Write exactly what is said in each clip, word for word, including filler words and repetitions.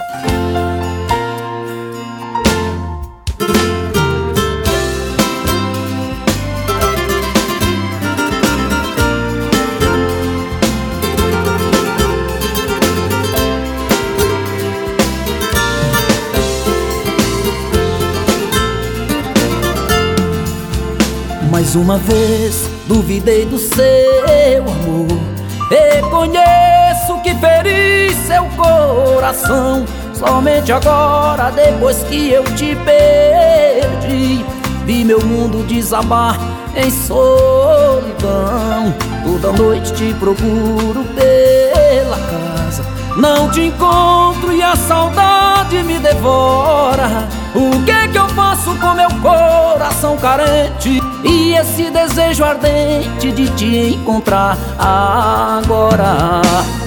Mais uma vez duvidei do seu amor. Reconheço que feri seu coração. Somente agora, depois que eu te perdi, vi meu mundo desabar em solidão. Toda noite te procuro pela casa, não te encontro e a saudade me devora. O que que eu faço com meu coração carente e esse desejo ardente de te encontrar agora?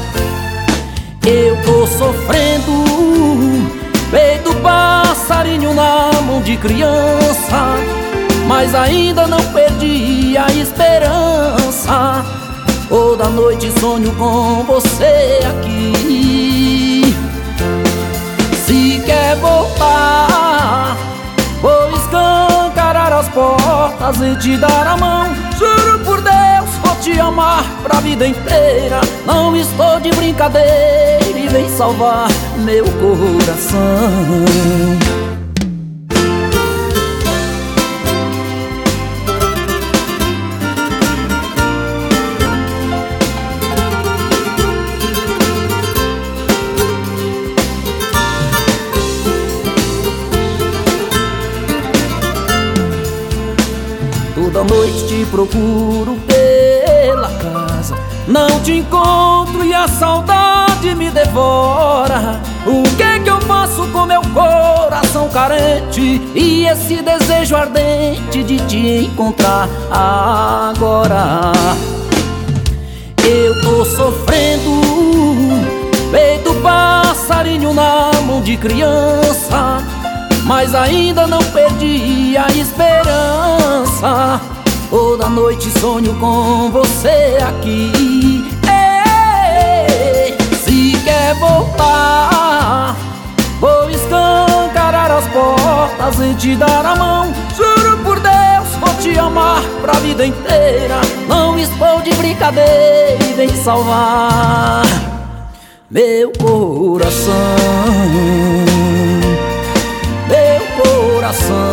Eu tô sofrendo, feito passarinho na mão de criança, mas ainda não perdi a esperança. Toda noite sonho com você aqui. Se quer voltar, vou escancarar as portas e te dar a mão. Juro por Deus, vou te amar pra vida inteira. Não estou de brincadeira e vem salvar meu coração. Toda noite te procuro pela casa, não te encontro e a saudade me devora. O que que eu faço com meu coração carente e esse desejo ardente de te encontrar agora? Eu tô sofrendo, feito passarinho na mão de criança, mas ainda não perdi a esperança. Toda noite sonho com você aqui. Ei, se quer voltar, vou escancarar as portas e te dar a mão. Juro por Deus, vou te amar pra vida inteira. Não estou de brincadeira e vem salvar meu coração. Meu coração.